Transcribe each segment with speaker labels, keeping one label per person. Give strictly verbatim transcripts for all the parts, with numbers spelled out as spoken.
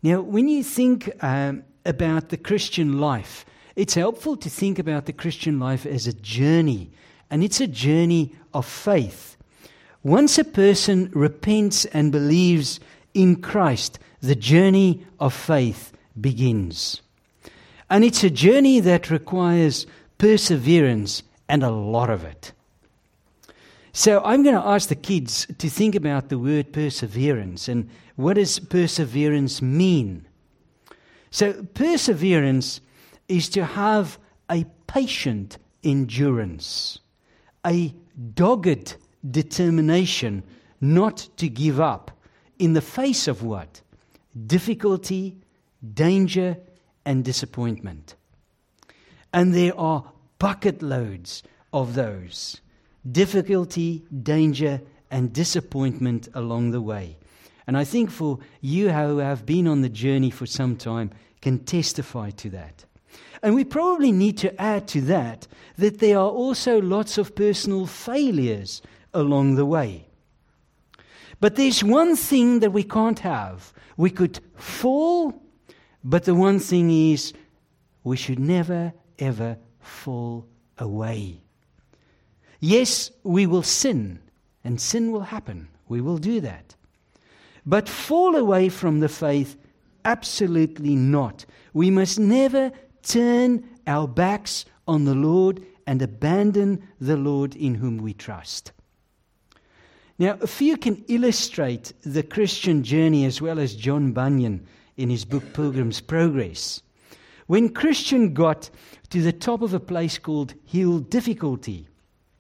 Speaker 1: Now, when you think um, about the Christian life, it's helpful to think about the Christian life as a journey, and it's a journey of faith. Once a person repents and believes in Christ, the journey of faith begins. And it's a journey that requires perseverance and a lot of it. So I'm going to ask the kids to think about the word perseverance and what does perseverance mean? So perseverance is to have a patient endurance, a dogged determination not to give up in the face of what? Difficulty, danger, and disappointment. And there are bucket loads of those. Difficulty, danger, and disappointment along the way. And I think for you who have been on the journey for some time can testify to that. And we probably need to add to that that there are also lots of personal failures along the way. But there's one thing that we can't have. We could fall, but the one thing is we should never, ever fall away. Yes, we will sin, and sin will happen. We will do that. But fall away from the faith, absolutely not. We must never turn our backs on the Lord and abandon the Lord in whom we trust. Now, if you can illustrate the Christian journey as well as John Bunyan in his book Pilgrim's Progress, when Christian got to the top of a place called Hill Difficulty,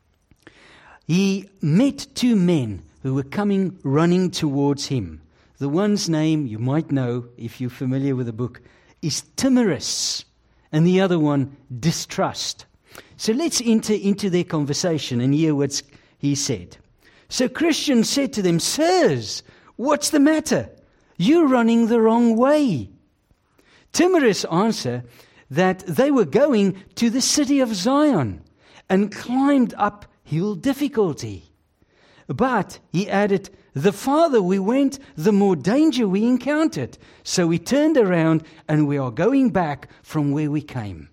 Speaker 1: he met two men who were coming running towards him. The one's name, you might know if you're familiar with the book, is Timorous, and the other one, Distrust. So let's enter into their conversation and hear what he said. So Christian said to them, "Sirs, what's the matter? You're running the wrong way." Timorous answered that they were going to the city of Zion and climbed up Hill Difficulty. But, he added, the farther we went, the more danger we encountered. So we turned around and we are going back from where we came.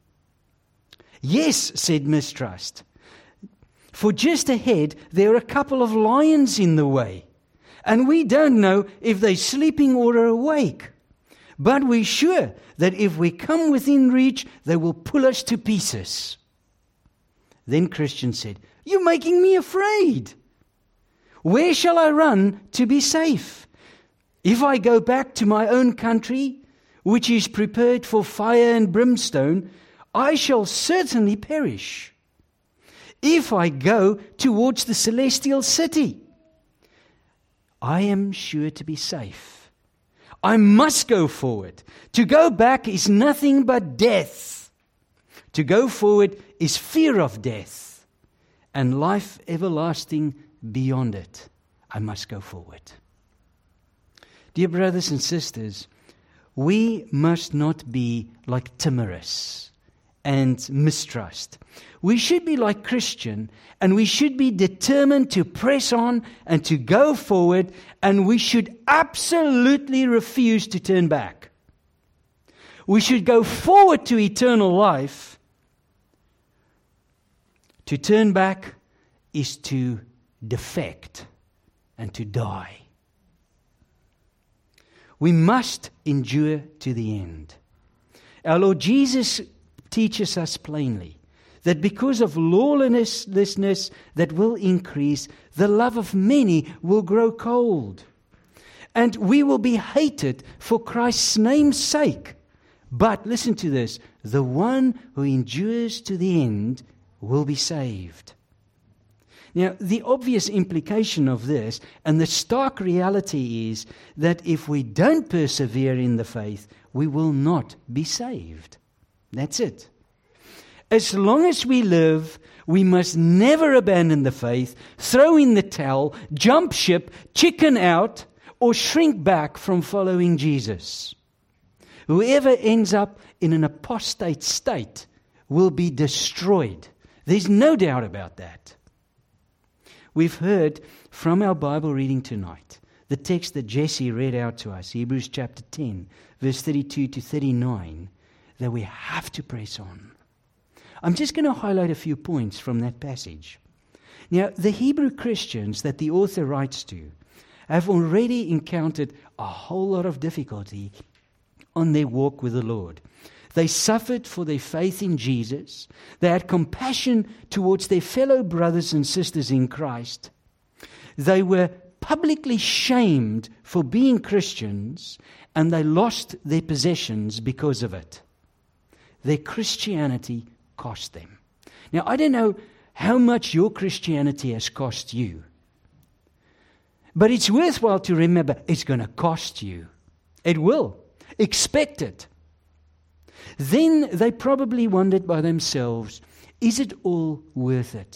Speaker 1: Yes, said Mistrust. For just ahead, there are a couple of lions in the way. And we don't know if they're sleeping or awake. But we're sure that if we come within reach, they will pull us to pieces. Then Christian said, "You're making me afraid. Where shall I run to be safe? If I go back to my own country, which is prepared for fire and brimstone, I shall certainly perish. If I go towards the celestial city, I am sure to be safe. I must go forward. To go back is nothing but death. To go forward is fear of death, and life everlasting beyond it. I must go forward." Dear brothers and sisters, we must not be like Timorous and Mistrust. We should be like Christian, and we should be determined to press on and to go forward, and we should absolutely refuse to turn back. We should go forward to eternal life. To turn back is to defect and to die. We must endure to the end. Our Lord Jesus teaches us plainly that because of lawlessness that will increase, the love of many will grow cold. And we will be hated for Christ's name's sake. But listen to this, the one who endures to the end will be saved. Now, the obvious implication of this and the stark reality is that if we don't persevere in the faith, we will not be saved. That's it. As long as we live, we must never abandon the faith, throw in the towel, jump ship, chicken out, or shrink back from following Jesus. Whoever ends up in an apostate state will be destroyed. There's no doubt about that. We've heard from our Bible reading tonight the text that Jesse read out to us, Hebrews chapter ten, verse thirty-two to thirty-nine, that we have to press on. I'm just going to highlight a few points from that passage. Now, the Hebrew Christians that the author writes to have already encountered a whole lot of difficulty on their walk with the Lord. They suffered for their faith in Jesus. They had compassion towards their fellow brothers and sisters in Christ. They were publicly shamed for being Christians, and they lost their possessions because of it. Their Christianity cost them. Now, I don't know how much your Christianity has cost you, but it's worthwhile to remember it's going to cost you. It will. Expect it. Then they probably wondered by themselves, is it all worth it?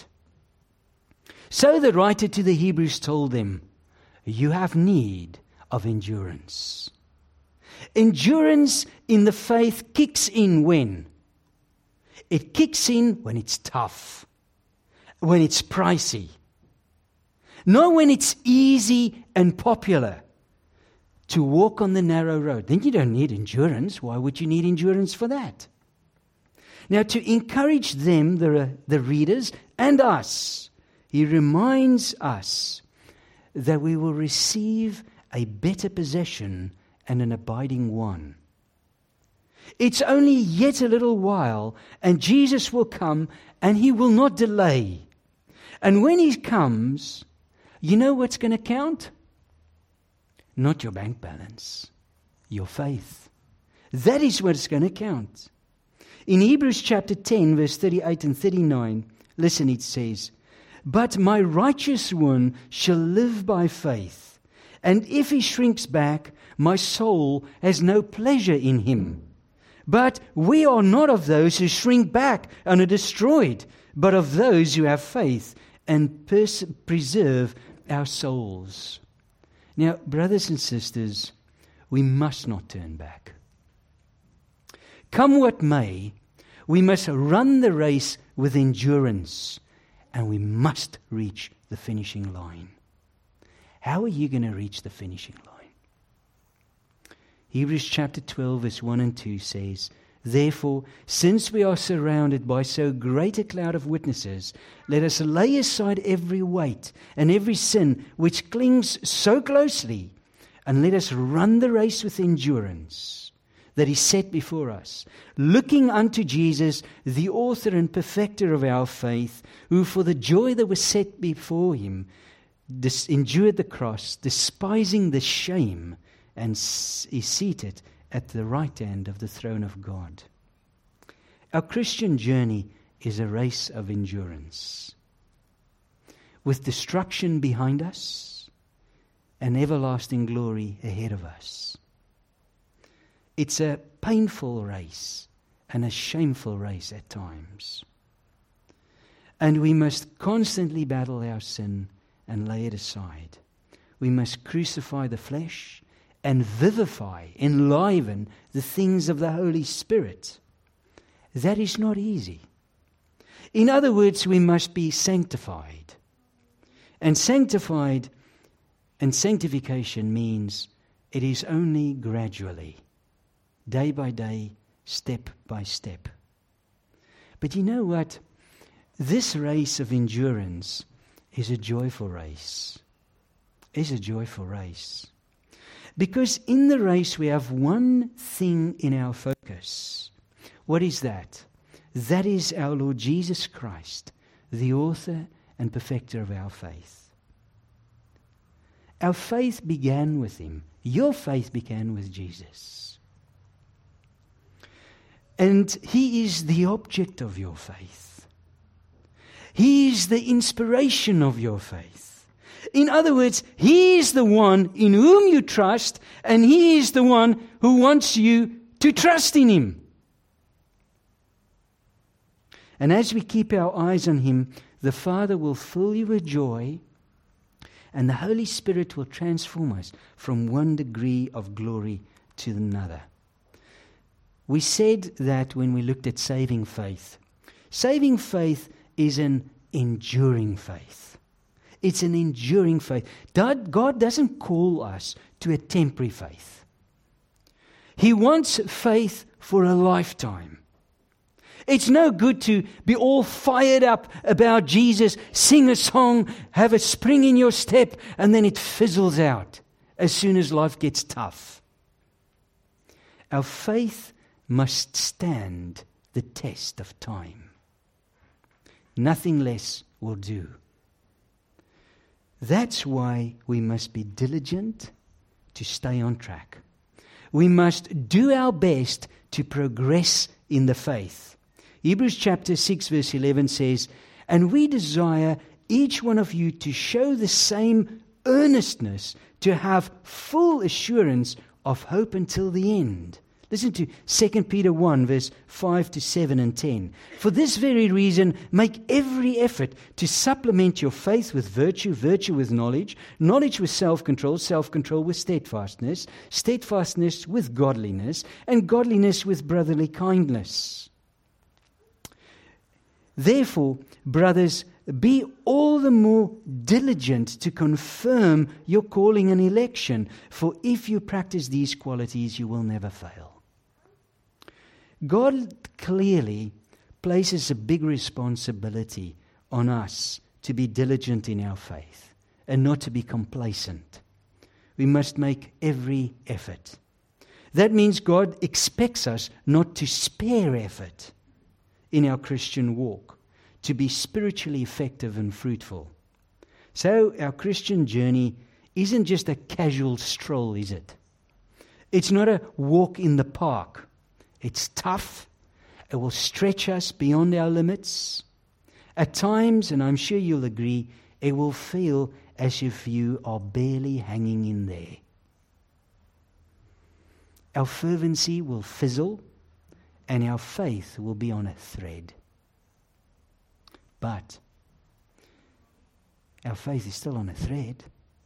Speaker 1: So the writer to the Hebrews told them, you have need of endurance. Endurance in the faith kicks in when? It kicks in when it's tough, when it's pricey. Not when it's easy and popular to walk on the narrow road. Then you don't need endurance. Why would you need endurance for that? Now, to encourage them, the, the readers, and us, he reminds us that we will receive a better possession and an abiding one. It's only yet a little while, and Jesus will come, and he will not delay. And when he comes, you know what's going to count? Not your bank balance, your faith. That is what's going to count. In Hebrews chapter ten, verse thirty-eight and thirty-nine, listen, it says, but my righteous one shall live by faith, and if he shrinks back, my soul has no pleasure in him. But we are not of those who shrink back and are destroyed, but of those who have faith and pers- preserve our souls. Now, brothers and sisters, we must not turn back. Come what may, we must run the race with endurance, and we must reach the finishing line. How are you going to reach the finishing line? Hebrews chapter twelve, verse one and two says, therefore, since we are surrounded by so great a cloud of witnesses, let us lay aside every weight and every sin which clings so closely, and let us run the race with endurance that is set before us, looking unto Jesus, the author and perfecter of our faith, who for the joy that was set before him dis- endured the cross, despising the shame, and is seated at the right hand of the throne of God. Our Christian journey is a race of endurance, with destruction behind us and everlasting glory ahead of us. It's a painful race and a shameful race at times. And we must constantly battle our sin and lay it aside. We must crucify the flesh and vivify, enliven the things of the Holy Spirit. That is not easy. In other words, we must be sanctified. And sanctified and sanctification means it is only gradually, day by day, step by step. But you know what? This race of endurance is a joyful race. Is a joyful race. Because in the race we have one thing in our focus. What is that? That is our Lord Jesus Christ, the author and perfecter of our faith. Our faith began with him. Your faith began with Jesus. And he is the object of your faith. He is the inspiration of your faith. In other words, he is the one in whom you trust, and he is the one who wants you to trust in him. And as we keep our eyes on him, the Father will fill you with joy, and the Holy Spirit will transform us from one degree of glory to another. We said that when we looked at saving faith. Saving faith is an enduring faith. It's an enduring faith. God doesn't call us to a temporary faith. He wants faith for a lifetime. It's no good to be all fired up about Jesus, sing a song, have a spring in your step, and then it fizzles out as soon as life gets tough. Our faith must stand the test of time. Nothing less will do. That's why we must be diligent to stay on track. We must do our best to progress in the faith. Hebrews chapter six verse eleven says, "And we desire each one of you to show the same earnestness, to have full assurance of hope until the end." Listen to Second Peter one verse five to seven and ten. "For this very reason, make every effort to supplement your faith with virtue, virtue with knowledge, knowledge with self-control, self-control with steadfastness, steadfastness with godliness, and godliness with brotherly kindness. Therefore, brothers, be all the more diligent to confirm your calling and election, for if you practice these qualities, you will never fail." God clearly places a big responsibility on us to be diligent in our faith and not to be complacent. We must make every effort. That means God expects us not to spare effort in our Christian walk, to be spiritually effective and fruitful. So our Christian journey isn't just a casual stroll, is it? It's not a walk in the park. It's tough. It will stretch us beyond our limits. At times, and I'm sure you'll agree, it will feel as if you are barely hanging in there. Our fervency will fizzle, and our faith will be on a thread. But our faith is still on a thread.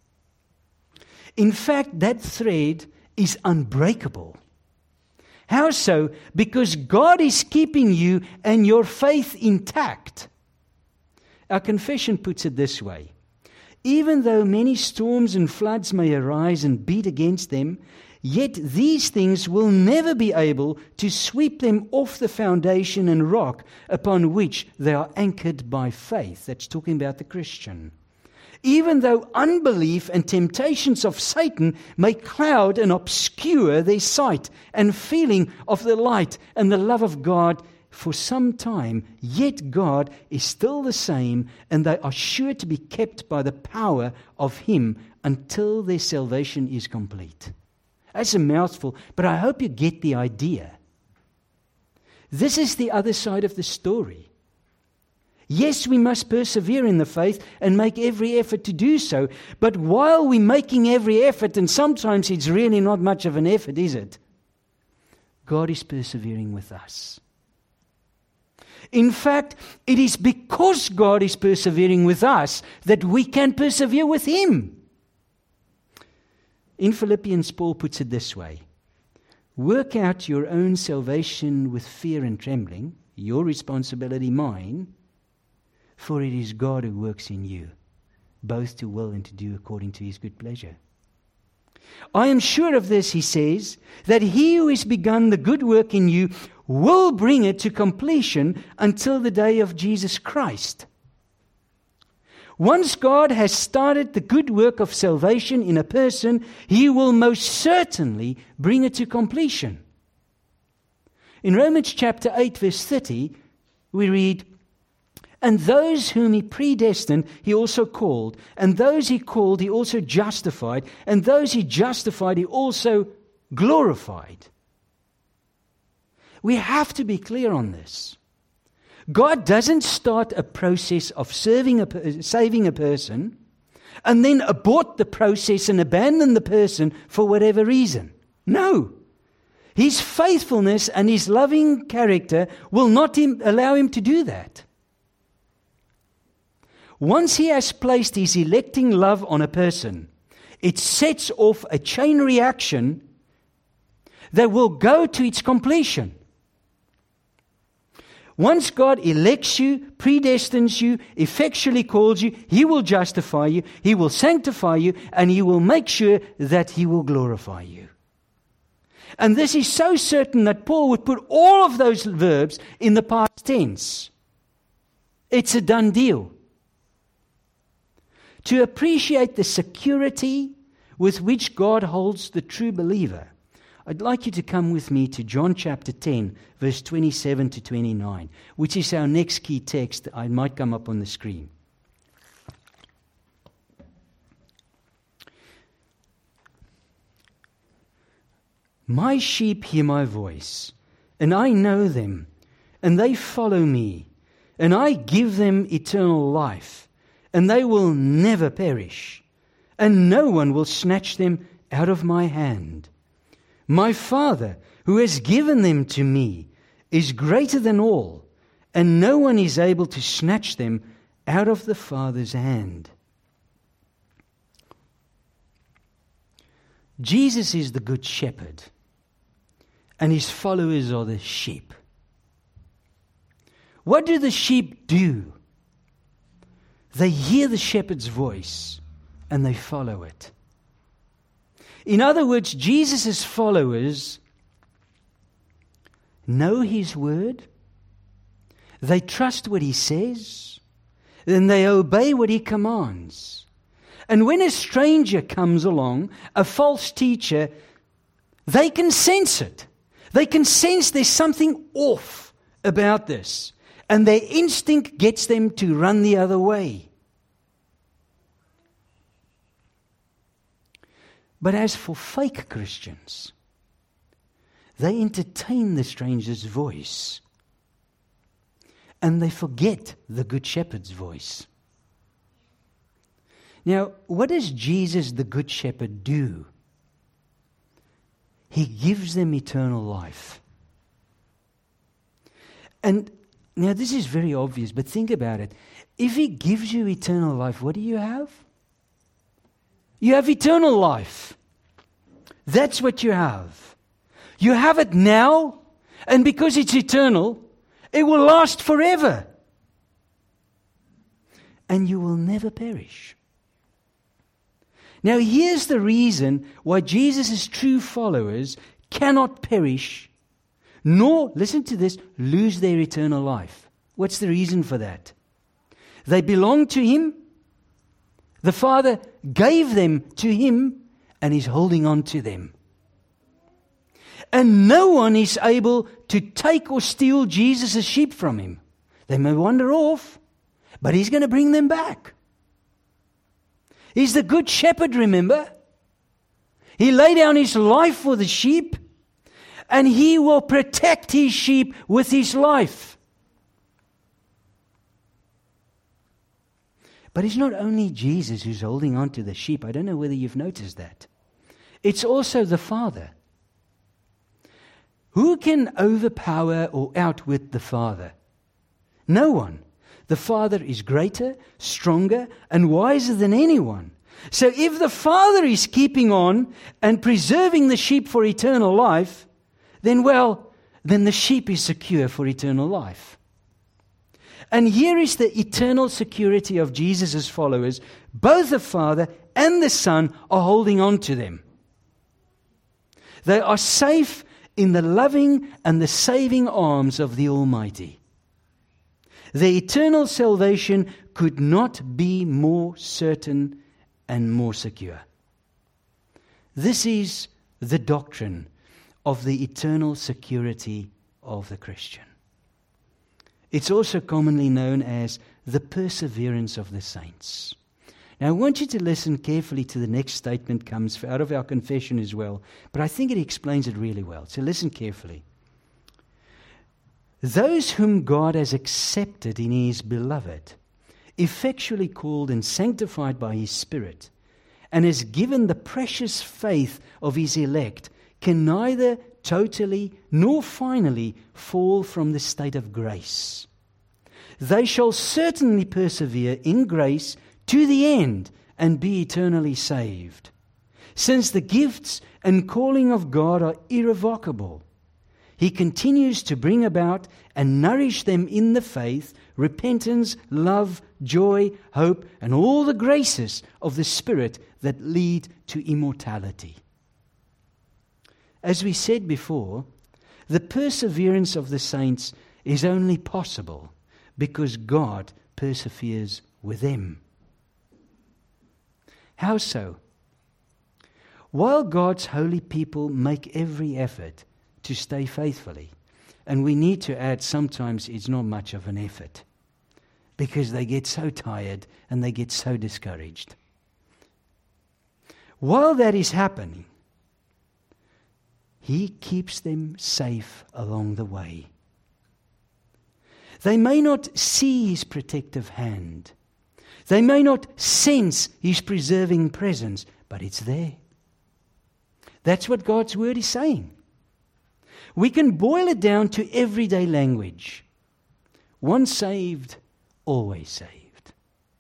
Speaker 1: In fact, that thread is unbreakable. How so? Because God is keeping you and your faith intact. Our confession puts it this way: even though many storms and floods may arise and beat against them, yet these things will never be able to sweep them off the foundation and rock upon which they are anchored by faith. That's talking about the Christian. Even though unbelief and temptations of Satan may cloud and obscure their sight and feeling of the light and the love of God for some time, yet God is still the same, and they are sure to be kept by the power of Him until their salvation is complete. That's a mouthful, but I hope you get the idea. This is the other side of the story. Yes, we must persevere in the faith and make every effort to do so, but while we're making every effort, and sometimes it's really not much of an effort, is it? God is persevering with us. In fact, it is because God is persevering with us that we can persevere with Him. In Philippians, Paul puts it this way: work out your own salvation with fear and trembling, your responsibility, mine, for it is God who works in you, both to will and to do according to His good pleasure. I am sure of this, he says, that He who has begun the good work in you will bring it to completion until the day of Jesus Christ. Once God has started the good work of salvation in a person, He will most certainly bring it to completion. In Romans chapter eight, verse thirty, we read, "And those whom He predestined, He also called. And those He called, He also justified. And those He justified, He also glorified." We have to be clear on this. God doesn't start a process of serving a, saving a person and then abort the process and abandon the person for whatever reason. No. His faithfulness and His loving character will not him, allow Him to do that. Once He has placed His electing love on a person, it sets off a chain reaction that will go to its completion. Once God elects you, predestines you, effectually calls you, He will justify you, He will sanctify you, and He will make sure that He will glorify you. And this is so certain that Paul would put all of those verbs in the past tense. It's a done deal. To appreciate the security with which God holds the true believer, I'd like you to come with me to John chapter ten, verse twenty-seven to twenty-nine, which is our next key text. I might come up on the screen. My sheep hear my voice, and I know them, and they follow me, and I give them eternal life, and they will never perish, and no one will snatch them out of my hand. My Father, who has given them to me, is greater than all, and no one is able to snatch them out of the Father's hand. Jesus is the good shepherd, and his followers are the sheep. What do the sheep do? They hear the shepherd's voice, and they follow it. In other words, Jesus' followers know His word, they trust what He says, and they obey what He commands. And when a stranger comes along, a false teacher, they can sense it. They can sense there's something off about this, and their instinct gets them to run the other way. But as for fake Christians, they entertain the stranger's voice, and they forget the Good Shepherd's voice. Now, what does Jesus, the Good Shepherd, do? He gives them eternal life. And now this is very obvious, but think about it. If He gives you eternal life, what do you have? You have eternal life. That's what you have. You have it now, and because it's eternal, it will last forever. And you will never perish. Now here's the reason why Jesus' true followers cannot perish, nor, listen to this, lose their eternal life. What's the reason for that? They belong to Him. The Father gave them to Him, and He's holding on to them. And no one is able to take or steal Jesus' sheep from Him. They may wander off, but He's going to bring them back. He's the good shepherd, remember? He laid down His life for the sheep, and He will protect His sheep with His life. But it's not only Jesus who's holding on to the sheep. I don't know whether you've noticed that. It's also the Father. Who can overpower or outwit the Father? No one. The Father is greater, stronger, and wiser than anyone. So if the Father is keeping on and preserving the sheep for eternal life, then well, then the sheep is secure for eternal life. And here is the eternal security of Jesus' followers. Both the Father and the Son are holding on to them. They are safe in the loving and the saving arms of the Almighty. Their eternal salvation could not be more certain and more secure. This is the doctrine of the eternal security of the Christian. It's also commonly known as the perseverance of the saints. Now, I want you to listen carefully to the next statement, comes out of our confession as well, but I think it explains it really well. So listen carefully. Those whom God has accepted in His beloved, effectually called and sanctified by His Spirit, and has given the precious faith of His elect, can neither totally nor finally fall from the state of grace. They shall certainly persevere in grace to the end and be eternally saved, since the gifts and calling of God are irrevocable. He continues to bring about and nourish them in the faith, repentance, love, joy, hope, and all the graces of the Spirit that lead to immortality. As we said before, the perseverance of the saints is only possible because God perseveres with them. How so? While God's holy people make every effort to stay faithfully, and we need to add sometimes it's not much of an effort because they get so tired and they get so discouraged. While that is happening, He keeps them safe along the way. They may not see His protective hand. They may not sense His preserving presence, but it's there. That's what God's Word is saying. We can boil it down to everyday language. Once saved, always saved.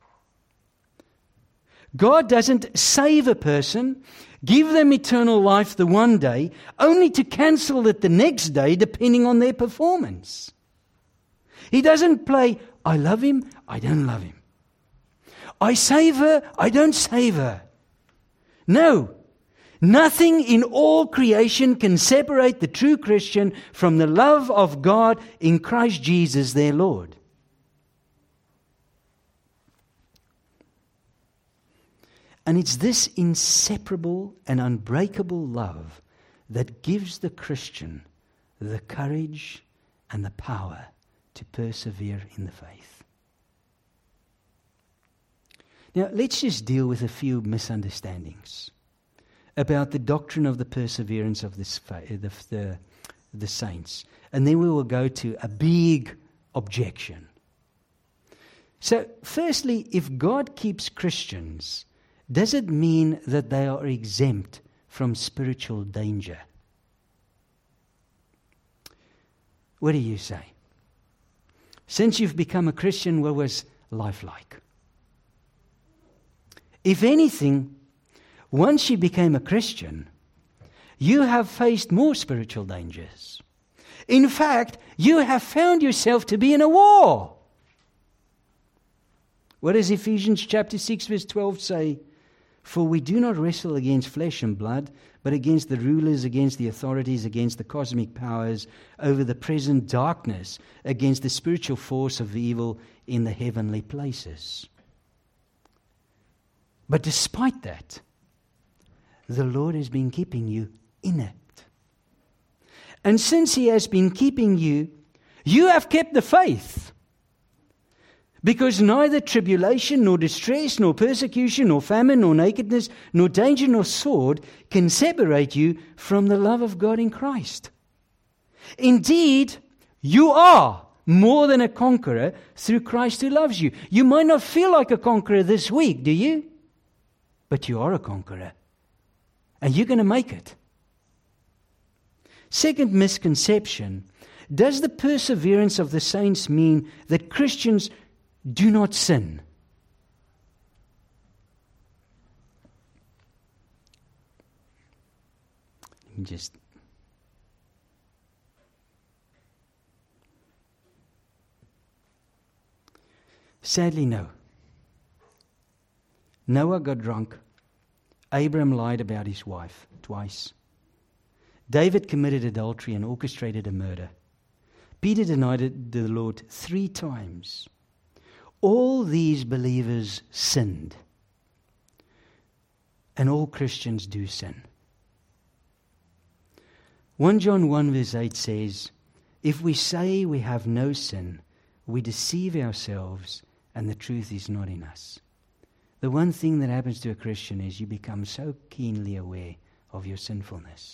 Speaker 1: God doesn't save a person, give them eternal life the one day, only to cancel it the next day depending on their performance. He doesn't play, I love him, I don't love him. I save her, I don't save her. No. Nothing in all creation can separate the true Christian from the love of God in Christ Jesus their Lord. And it's this inseparable and unbreakable love that gives the Christian the courage and the power to persevere in the faith. Now, let's just deal with a few misunderstandings about the doctrine of the perseverance of this fa- the, the, the saints. And then we will go to a big objection. So, firstly, if God keeps Christians, does it mean that they are exempt from spiritual danger? What do you say? Since you've become a Christian, what was life like? If anything, once you became a Christian, you have faced more spiritual dangers. In fact, you have found yourself to be in a war. What does Ephesians chapter six verse twelve say? For we do not wrestle against flesh and blood, but against the rulers, against the authorities, against the cosmic powers, over the present darkness, against the spiritual force of evil in the heavenly places. But despite that, the Lord has been keeping you in it. And since He has been keeping you, you have kept the faith. Because neither tribulation, nor distress, nor persecution, nor famine, nor nakedness, nor danger, nor sword can separate you from the love of God in Christ. Indeed, you are more than a conqueror through Christ who loves you. You might not feel like a conqueror this week, do you? But you are a conqueror. And you're going to make it. Second misconception, does the perseverance of the saints mean that Christians do not sin? Let me just... Sadly, no. Noah got drunk. Abraham lied about his wife twice. David committed adultery and orchestrated a murder. Peter denied the Lord three times. All these believers sinned. And all Christians do sin. First John one verse eight says, if we say we have no sin, we deceive ourselves and the truth is not in us. The one thing that happens to a Christian is you become so keenly aware of your sinfulness.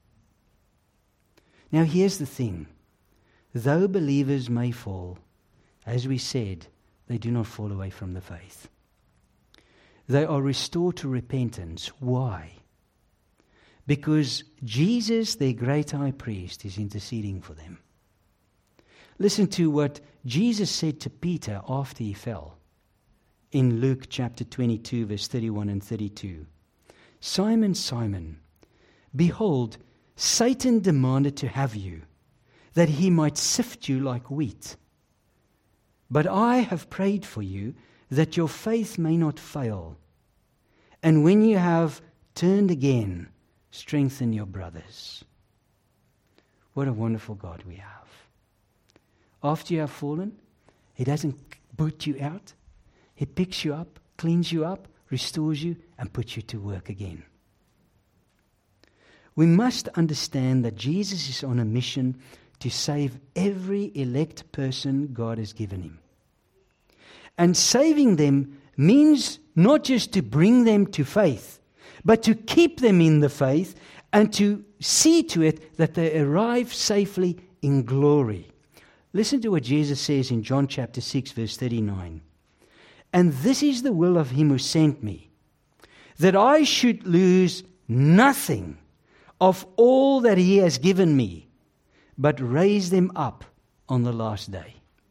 Speaker 1: Now here's the thing. Though believers may fall, as we said, they do not fall away from the faith. They are restored to repentance. Why? Because Jesus, their great high priest, is interceding for them. Listen to what Jesus said to Peter after he fell. In Luke chapter twenty-two, verse thirty-one and thirty-two. Simon, Simon, behold, Satan demanded to have you, that he might sift you like wheat. But I have prayed for you that your faith may not fail. And when you have turned again, strengthen your brothers. What a wonderful God we have. After you have fallen, He doesn't boot you out. He picks you up, cleans you up, restores you, and puts you to work again. We must understand that Jesus is on a mission to save every elect person God has given Him. And saving them means not just to bring them to faith, but to keep them in the faith and to see to it that they arrive safely in glory. Listen to what Jesus says in John chapter six, verse thirty-nine. And this is the will of Him who sent me, that I should lose nothing of all that He has given me, but raise them up on the last day.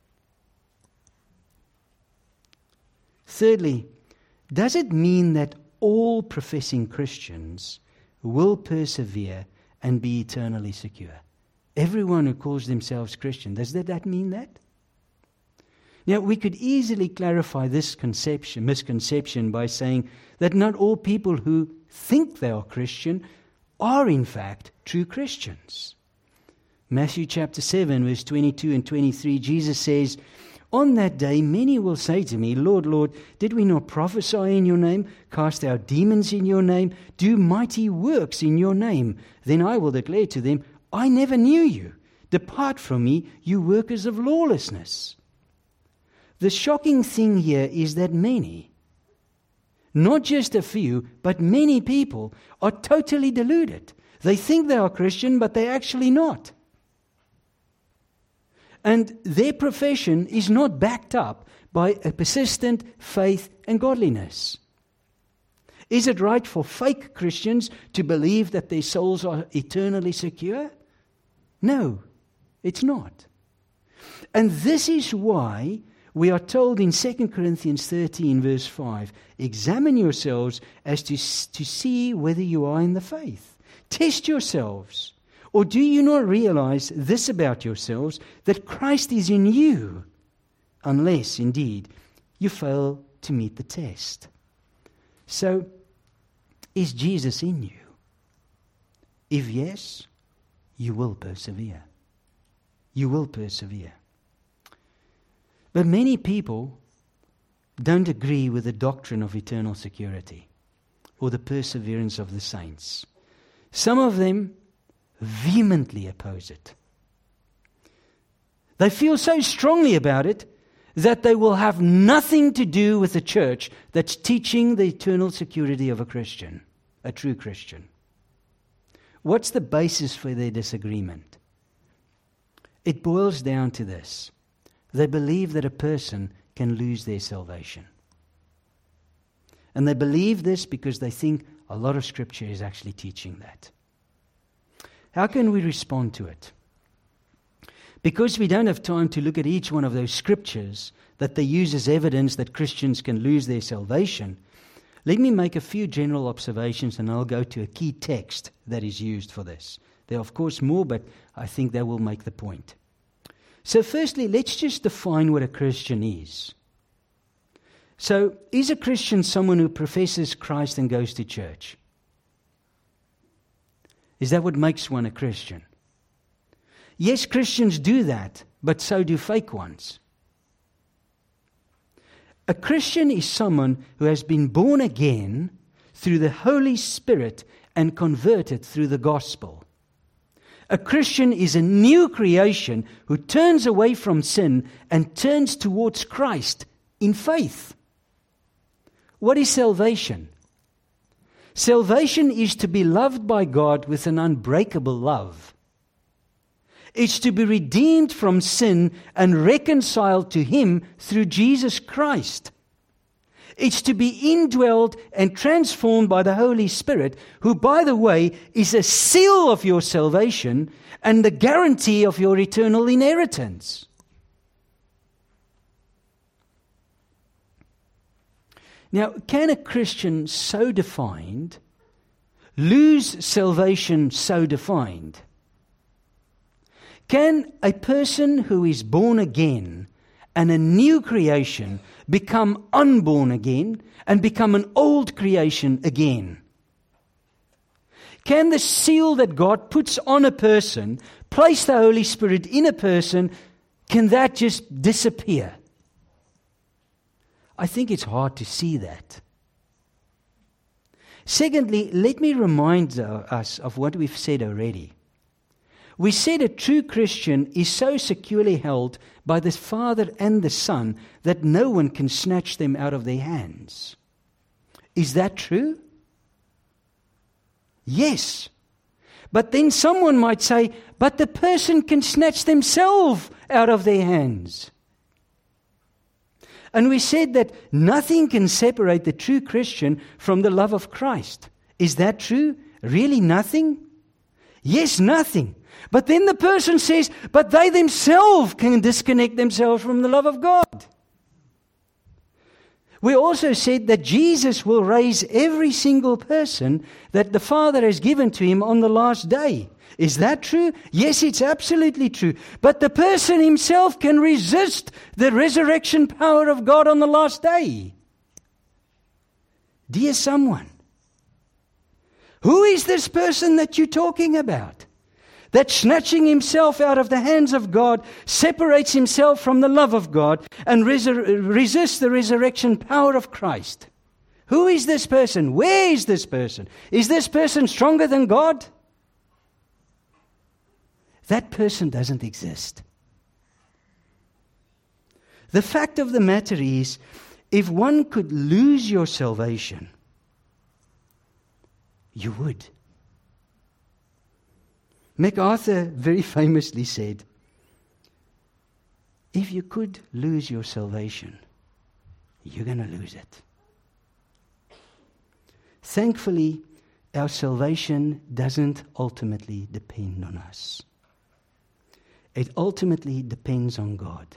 Speaker 1: Thirdly, does it mean that all professing Christians will persevere and be eternally secure? Everyone who calls themselves Christian, does that, that mean that? Now, we could easily clarify this conception, misconception by saying that not all people who think they are Christian are in fact true Christians. Matthew chapter seven, verse twenty-two and twenty-three, Jesus says, on that day many will say to me, Lord, Lord, did we not prophesy in your name, cast out demons in your name, do mighty works in your name? Then I will declare to them, I never knew you. Depart from me, you workers of lawlessness. The shocking thing here is that many, not just a few, but many people are totally deluded. They think they are Christian, but they're actually not. And their profession is not backed up by a persistent faith and godliness. Is it right for fake Christians to believe that their souls are eternally secure? No, it's not. And this is why we are told in Second Corinthians thirteen, verse five, examine yourselves as to, to see whether you are in the faith. Test yourselves. Or do you not realize this about yourselves, that Christ is in you, unless, indeed, you fail to meet the test? So, is Jesus in you? If yes, you will persevere. You will persevere. But many people don't agree with the doctrine of eternal security or the perseverance of the saints. Some of them vehemently oppose it. They feel so strongly about it that they will have nothing to do with the church that's teaching the eternal security of a Christian, a true Christian. What's the basis for their disagreement? It boils down to this. They believe that a person can lose their salvation. And they believe this because they think a lot of Scripture is actually teaching that. How can we respond to it? Because we don't have time to look at each one of those scriptures that they use as evidence that Christians can lose their salvation, let me make a few general observations and I'll go to a key text that is used for this. There are, of course, more, but I think that will make the point. So firstly, let's just define what a Christian is. So, is a Christian someone who professes Christ and goes to church? Is that what makes one a Christian? Yes, Christians do that, but so do fake ones. A Christian is someone who has been born again through the Holy Spirit and converted through the gospel. A Christian is a new creation who turns away from sin and turns towards Christ in faith. What is salvation? Salvation is to be loved by God with an unbreakable love. It's to be redeemed from sin and reconciled to Him through Jesus Christ. It's to be indwelled and transformed by the Holy Spirit, who, by the way, is a seal of your salvation and the guarantee of your eternal inheritance. Now, can a Christian so defined lose salvation so defined? Can a person who is born again and a new creation become unborn again and become an old creation again? Can the seal that God puts on a person, place the Holy Spirit in a person, can that just disappear? I think it's hard to see that. Secondly, let me remind us of what we've said already. We said a true Christian is so securely held by the Father and the Son that no one can snatch them out of their hands. Is that true? Yes. But then someone might say, but the person can snatch themselves out of their hands. And we said that nothing can separate the true Christian from the love of Christ. Is that true? Really nothing? Yes, nothing. But then the person says, but they themselves can disconnect themselves from the love of God. We also said that Jesus will raise every single person that the Father has given to him on the last day. Is that true? Yes, it's absolutely true. But the person himself can resist the resurrection power of God on the last day. Dear someone, who is this person that you're talking about? That snatching himself out of the hands of God, separates himself from the love of God, and resur- resists the resurrection power of Christ. Who is this person? Where is this person? Is this person stronger than God? That person doesn't exist. The fact of the matter is, if one could lose your salvation, you would. MacArthur very famously said, if you could lose your salvation, you're going to lose it. Thankfully, our salvation doesn't ultimately depend on us. It ultimately depends on God.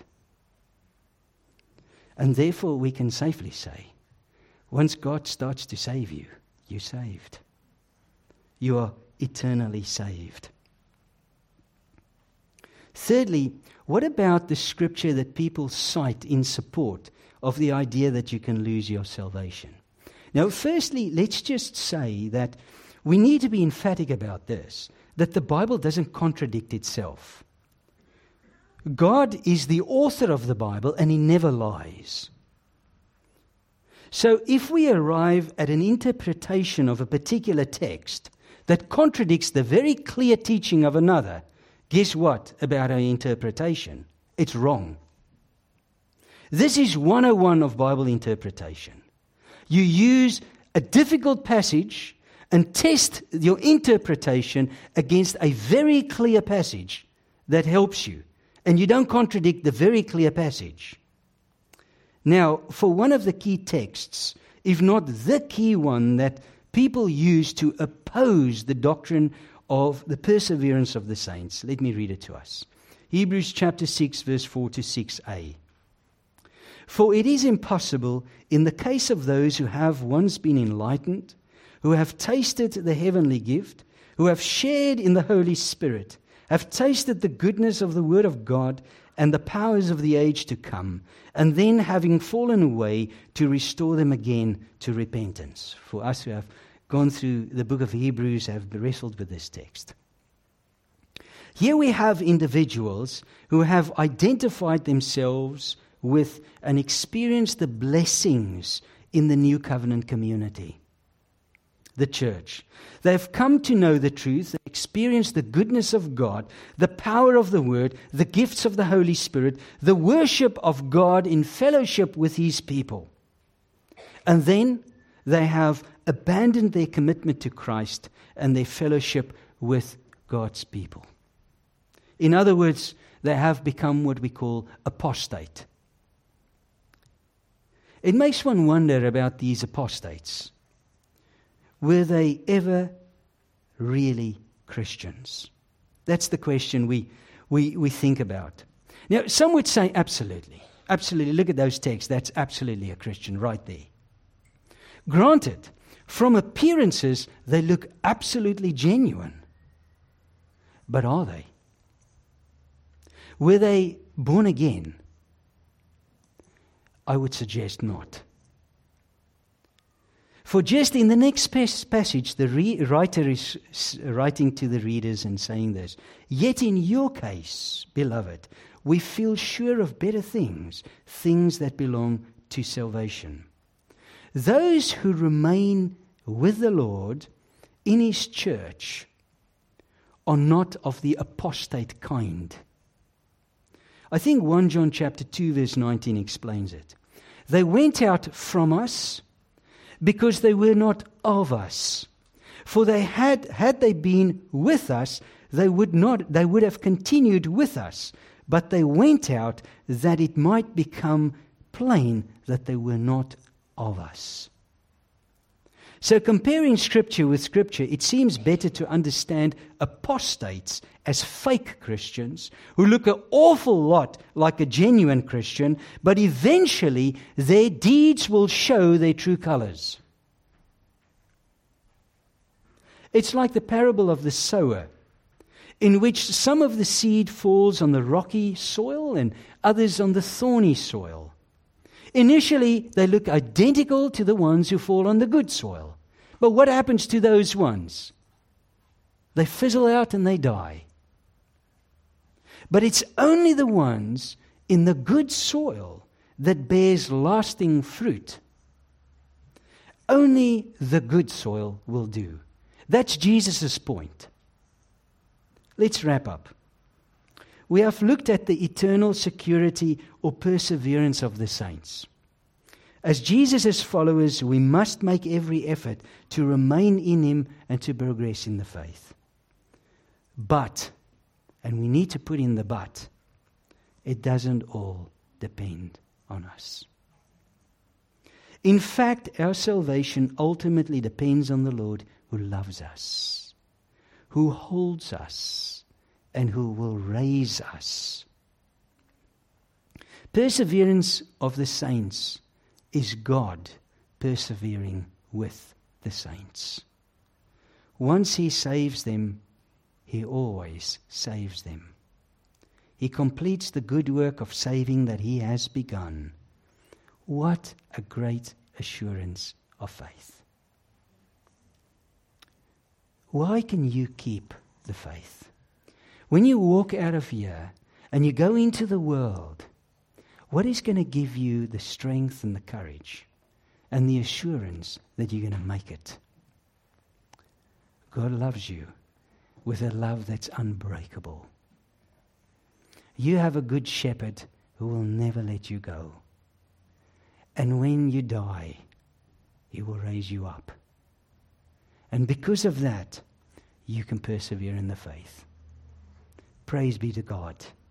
Speaker 1: And therefore we can safely say, once God starts to save you, you're saved. You are eternally saved. Thirdly, what about the scripture that people cite in support of the idea that you can lose your salvation? Now, firstly, let's just say that we need to be emphatic about this, that the Bible doesn't contradict itself. God is the author of the Bible and he never lies. So if we arrive at an interpretation of a particular text that contradicts the very clear teaching of another, guess what about our interpretation? It's wrong. This is one oh one of Bible interpretation. You use a difficult passage and test your interpretation against a very clear passage that helps you. And you don't contradict the very clear passage. Now, for one of the key texts, if not the key one that people use to oppose the doctrine of the perseverance of the saints, let me read it to us. Hebrews chapter six, verse four to six a. For it is impossible in the case of those who have once been enlightened, who have tasted the heavenly gift, who have shared in the Holy Spirit, have tasted the goodness of the Word of God and the powers of the age to come, and then having fallen away, to restore them again to repentance. For us who have gone through the book of Hebrews, have wrestled with this text. Here we have individuals who have identified themselves with and experienced the blessings in the new covenant community, the church. They've come to know the truth, they experienced the goodness of God, the power of the Word, the gifts of the Holy Spirit, the worship of God in fellowship with His people. And then they have abandoned their commitment to Christ and their fellowship with God's people. In other words, they have become what we call apostate. It makes one wonder about these apostates. Were they ever really Christians? That's the question we, we, we think about. Now, some would say absolutely. Absolutely. Look at those texts. That's absolutely a Christian right there. Granted, from appearances, they look absolutely genuine. But are they? Were they born again? I would suggest not. For just in the next passage, the re- writer is writing to the readers and saying this, "Yet in your case, beloved, we feel sure of better things, things that belong to salvation. Those who remain with the Lord in His church are not of the apostate kind." I think First John chapter two verse nineteen explains it. They went out from us because they were not of us. For they had had they been with us, they would not they would have continued with us. But they went out that it might become plain that they were not of us. So comparing Scripture with Scripture, it seems better to understand apostates as fake Christians who look an awful lot like a genuine Christian, but eventually their deeds will show their true colors. It's like the parable of the sower, in which some of the seed falls on the rocky soil and others on the thorny soil. Initially, they look identical to the ones who fall on the good soil. But what happens to those ones? They fizzle out and they die. But it's only the ones in the good soil that bears lasting fruit. Only the good soil will do. That's Jesus' point. Let's wrap up. We have looked at the eternal security or perseverance of the saints. As Jesus' followers, we must make every effort to remain in Him and to progress in the faith. But, and we need to put in the but, it doesn't all depend on us. In fact, our salvation ultimately depends on the Lord who loves us, who holds us, and who will raise us. Perseverance of the saints is God persevering with the saints. Once He saves them, He always saves them. He completes the good work of saving that He has begun. What a great assurance of faith. Why can you keep the faith? When you walk out of here and you go into the world, what is going to give you the strength and the courage and the assurance that you're going to make it? God loves you with a love that's unbreakable. You have a good shepherd who will never let you go. And when you die, He will raise you up. And because of that, you can persevere in the faith. Praise be to God.